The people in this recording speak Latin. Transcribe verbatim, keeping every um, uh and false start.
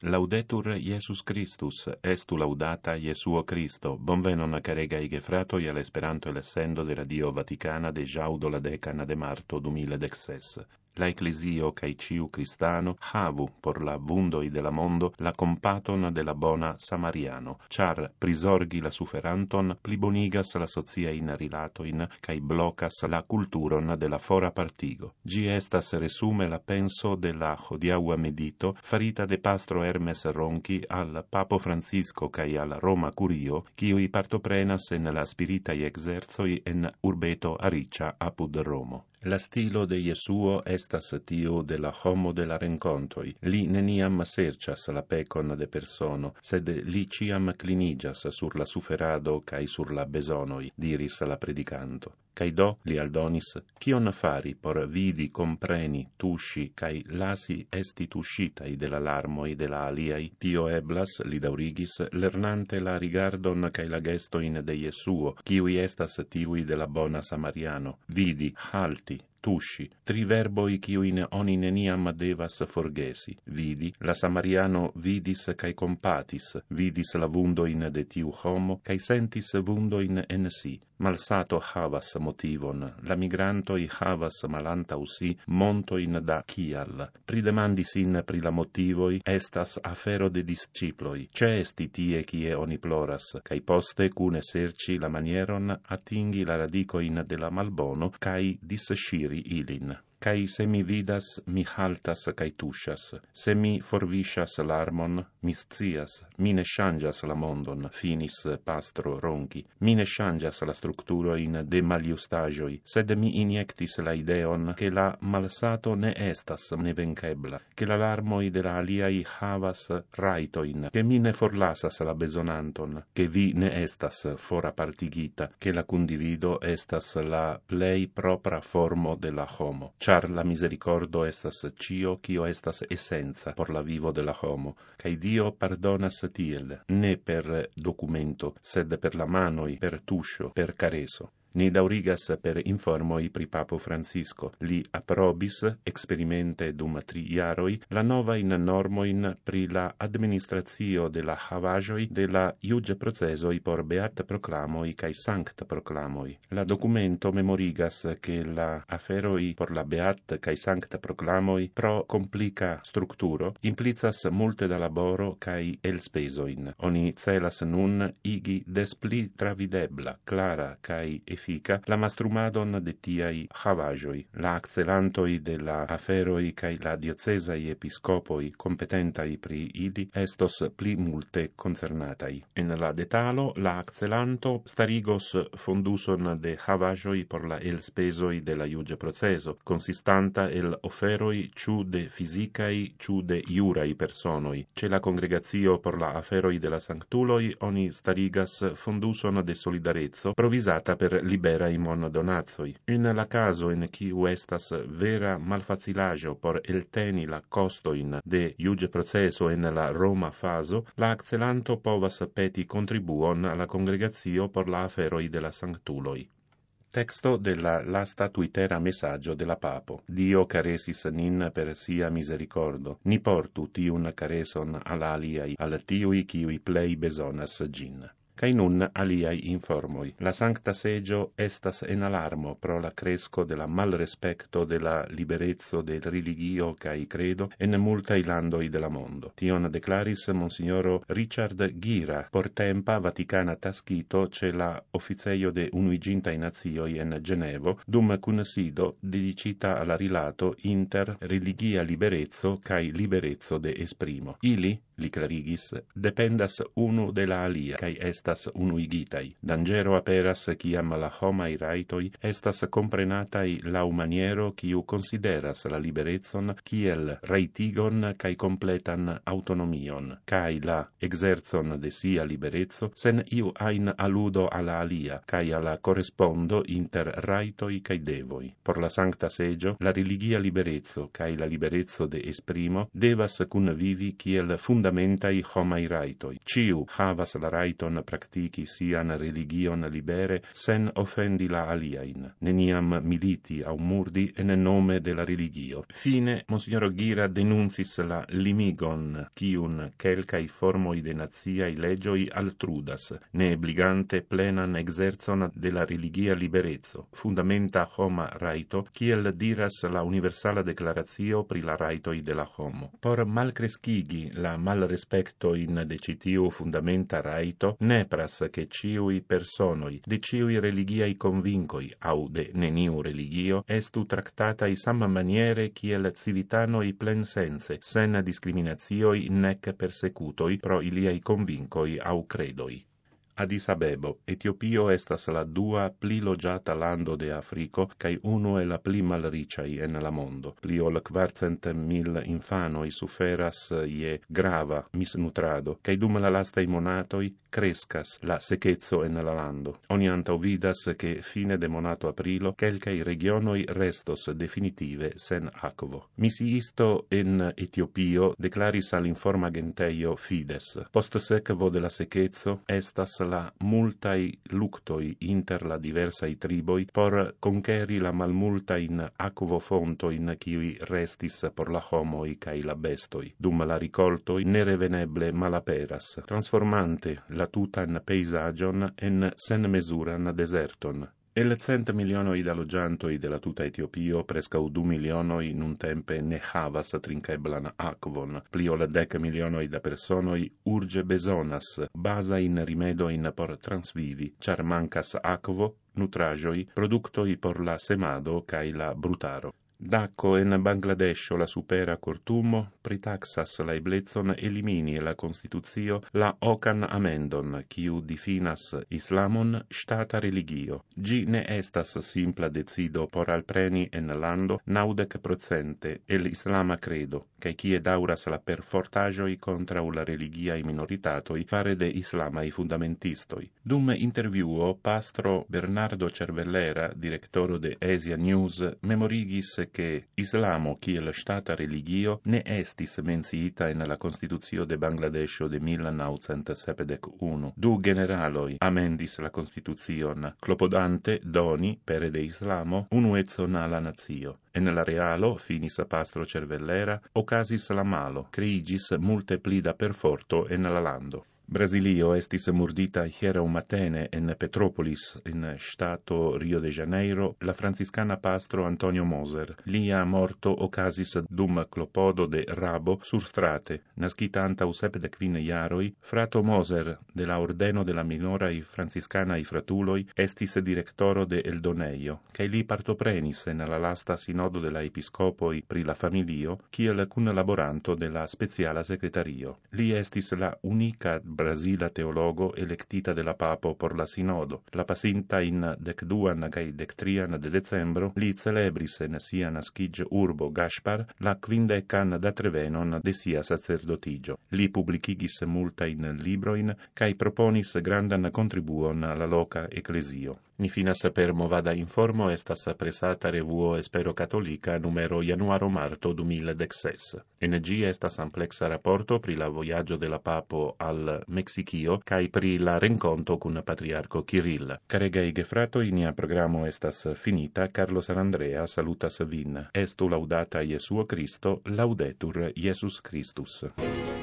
Laudetur Iesus Christus, estu laudata Iesuo Christo, bonvenon caregai gefratoi all'Esperanto e l'essendo de Radio Vaticana de jaudo la decana de marto duemiladexes. La Ecclesio cae ciu Cristano havu por la vundoi de la mondo la compaton de la bona Samariano, char prisorgi la suferanton plibonigas la sociain rilatoin cae blocas la culturon de la fora partigo. Gi estas resume la penso de la hodiaua medito farita de pastro Hermes Ronchi al Papo Francisco cae al Roma Curio, quiui partoprenas en la spiritai exerzoi en urbeto Aricia apud Romo. La stilo de Iesuo estas tiu de la homo de la rencontoi. Li neniam sercias la pecon de persono, sed li ciam clinigas sur la suferado cae sur la besonoi, diris la predicanto. Cae do, li aldonis, cion fari por vidi, compreni, tusci, cae lasi esti tuscitai de la larmoi de la aliai, tio eblas, li daurigis, lernante la rigardon cae la gestoin de Iesuo, ciui estas tiui de la bona Samariano. Vidi, halti, tusci, tri verboi quiuin oni neniam devas forgesi. Vidi, la Samariano vidis cae compatis, vidis la vundoin de tiu homo, cae sentis vundoin en si. Malsato havas motivon, la migrantoi havas malantau si montoin da cial. Pridemandi sin pri la motivoi, estas afero de disciploi. Ce esti tie cie oni ploras, cae poste cune serci la manieron atingi la radicoin de la malbono, cae dissciri ilin. Cae se mi vidas, mi haltas cae tuscias. Se mi forviscias l'armon, mi scias, mi ne changias la mondon, finis pastro Ronchi. Mi ne changias la structuroin de maliustagioi, sed mi iniectis la ideon che la malsato ne estas nevenkebla, che la larmoi de la aliai havas raitoin, che mi ne forlasas la besonanton, che vi ne estas fora partigita, che la condivido estas la plei propra formo de la homo. Char la misericordo estas cio cio estas essenza por la vivo de la homo, cae Dio pardonas tiel, ne per documento, sed per la manoi, per tuscio, per careso. Ni daurigas per informoi pri Papo Francisco. Li aprobis, experimente dum tri iaroi, la novain normoin pri la administratio de la havagioi de la iuge procesoi por beat proclamoi cae sanct proclamoi. La documento memorigas che la aferoi por la beat cae sanct proclamoi pro complica structuro implicas multe da laboro cae elspesoin. Oni celas nun igi des pli travidebla, clara cae effica la mastrumadon de tiai havagioi. La accelantoi de la aferoi cae la diocesai episcopoi competentai pri ili estos pli multe concernatai. En la detalo, la accelanto starigos fonduson de havagioi por la elspesoi de la iuge proceso, consistanta el oferoi ciu de fisicai ciu de iurai personoi. Ce la congregatio por la aferoi de la sanctuloi oni starigas fonduson de solidarezzo provisata per liberai monodonazoi. In la caso in quiu estas vera malfacilagio por elteni la costoin de iuge proceso en la Roma faso, la accelanto povas peti contribuon alla congregatio por la aferoi de la sanctuloi. Texto de la lasta twittera messaggio de la Papo. Dio caresis nin per sia misericordo. Ni portu tiun careson al aliai, al tiui quiui plei besonas gin. Cae nun aliai informoi. La Sancta Segio estas en alarmo pro la cresco de la malrespecto de la liberezzo del religio cae credo en multae landoi de la mondo. Tion declaris Monsignoro Richard Gira, por tempa Vaticana taschito ce la Officeio de Unuigintae Nazioi en Genevo, dum cunsido dedicita alla rilato inter religia liberezzo cae liberezzo de esprimo. Ili, li clarigis, dependas unu de la alia, cae estas unuigitai. Dangero aperas ciam la homai raitoi estas comprenatai lau maniero quiu consideras la liberezzon kiel raitigon cae completan autonomion, cae la exerzon de sia liberezzo sen iu ain aludo alla alia, cae alla correspondo inter raitoi cae devoi. Por la Sancta Segio, la religia liberezzo cae la liberezzo de esprimo devas cun vivi kiel fundamentai homai raitoi. Ciu havas la raiton practici sian religion libere, sen offendi la aliain. Neniam militi au murdi en nome de la religio. Fine, Monsignor Ghira denuncis la limigon, cium quelcai formoi de naziai legioi altrudas, ne obligante plenan exerzon de la religia liberezzo, fundamenta homa raito, kiel diras la universala declaratio pri la raitoi de la homo. Por malcrescigi la malrespecto in de citiu fundamenta raito, nepras che ciui personoi, de ciui religiai convincoi, au de neniu religio, estu tractatai sama maniere kiel civitanoi plensense, sen discriminatioi nec persecutoi pro iliai convincoi au credoi. Addis Abebo, Etiopio estas la dua pli logiata lando de Africo, cae uno e la pli malriciai en la mondo. Pli ol quarcent mil infanoi suferas je grava misnutrado, cae dum la lastai monatoi crescas la secezzo en la lando. Oni antau vidas che fine de monato aprilo, quelcai regionoi restos definitive sen aquo. Misi isto en Etiopio declaris al informa genteio Fides. Post sequo de la secezzo estas la multai luctoi inter la diversai triboi por conqueri la malmulta in aquo fonto in qui restis por la homoi cae la bestoi. Dum la ricoltoi nereveneble malaperas, transformante la tutan peisagion en sen mesuran deserton. El cent milionoi da logiantoi de la tuta Etiopio, prescau du milionoi nun tempe ne havas trinkeblan aquon, pli ol dec milionoi da personoi urge besonas basa in rimedoin por transvivi, char mancas aquo, nutragioi, productoi por la semado cae la brutaro. Dacco en Bangladesh la supera cortumo, pritaxas la eblezzon elimini la Constituzio la ocan amendon, quiu difinas islamon stata religio. Gi ne estas simpla decido por alpreni en lando naudec procente el islama credo, cae cie dauras la perfortagioi contra la religiai minoritatoi fare de islamai fundamentistoi. Dum interviuo, pastro Bernardo Cervellera, directoro de Asia News, memorigis che islamo kiel stata religio ne estis menciita in la Constituzio de Bangladesh de mil naŭcent sepdek unu. Du generaloi amendis la Constitucion, clopodante doni, pere de islamo, unuecon alla nazio. En la realo, finis pastro Cervellera, ocasis la malo, creigis multe pli da perforto en la lando. Brasilio estis murdita hieraŭ matene en Petropolis, en stato Rio de Janeiro, la franciscana pastro Antonio Moser. Lia morto ocasis dum clopodo de rabo surstrate, nascita antaŭ sepdek kvin jaroj. Frato Moser, de la ordeno de la minoraj franciscanaj fratuloj, estis direktoro de eldonejo, kaj li partoprenis en la lasta sinodo de la episkopoj pri la familio, kiel kunlaboranto de la speciala sekretario. Li estis la unika Brasila teologo electita de la papo por la sinodo. La pasinta in decduan cae dectrian de decembro, li celebris en sia nascig urbo Gaspar la quindecan datrevenon de sia sacerdotigio. Li publicigis multain libroin cae proponis grandan contribuon alla loca ecclesio. Ni finas per movada informo estas presata revuo Espero Catolica numero januaro-marto du mil dekses. En gi estas amplexa rapporto pri la voyaggio de la papo al Mexicio cae pri la renconto cun patriarco Kirill. Caregai gefratoi, nia programo estas finita. Carlos Andrea salutas vin. Estu laudata Jesuo Christo, laudetur Jesus Christus.